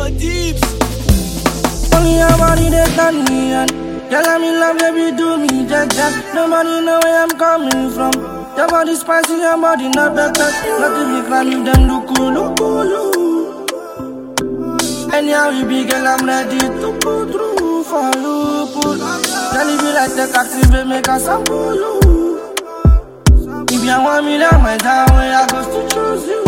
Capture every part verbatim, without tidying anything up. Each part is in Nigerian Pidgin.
Deeps. Only your body they turn me on. Girl, I'm in love, baby, do me jack jack. Nobody know where I'm coming from. Your body spicy, your body not better. Not to be crying, them look cool, look cool. Anyhow we be, girl, I'm ready to pull through for you, pull. Girl, if you like the activate, make us sample you. If you want me, then my time when I go to choose you.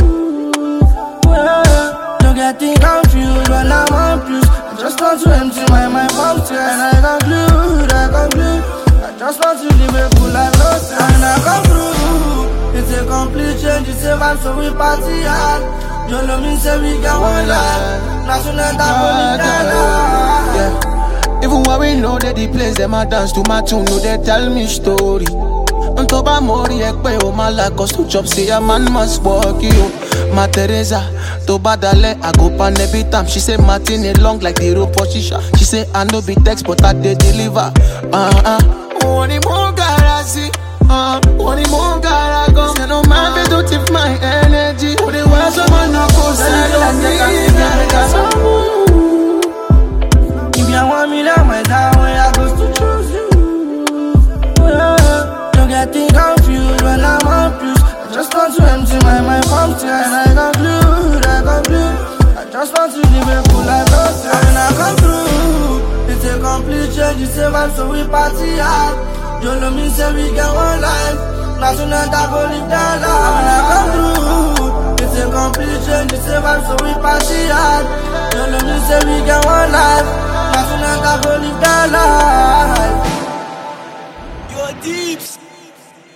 Well, don't get confused when I'm on plus. I just want to empty my mind from tears. And I conclude, I conclude I just want to live a full life, no time. And I come through. It's a complete change, it's a vibe, so we party hard. You know me, say we got one life. National Diamond, yeah. Even when we know that the place, them a dance to my tune, no, they tell me story. On top of Mori, ekpe o malako to chop, say a man must walk you. Ma Teresa, to badale, I go pan every time. She say Martin it long like the rope for shisha. She say I no be text, but I dey deliver. Uh uh. Oni mo garasi, uh. Oni mo garago. Say no man be to tip my energy. Oni wa so man no go say no me. If you want me, then my time when I go to choose you. Getting confused when I'm on plus. I just want to empty my mind from tears. And I conclude, I conclude I just want to live a full life, no time. And I come through. It's a complete change, it's a vibe, so we party hard. You know me, say we get one life. National Diamond, live that life. And I come through. It's a complete change, it's a vibe, so we party hard. You know me, say we get one life. National Diamond, live that life. Deeps.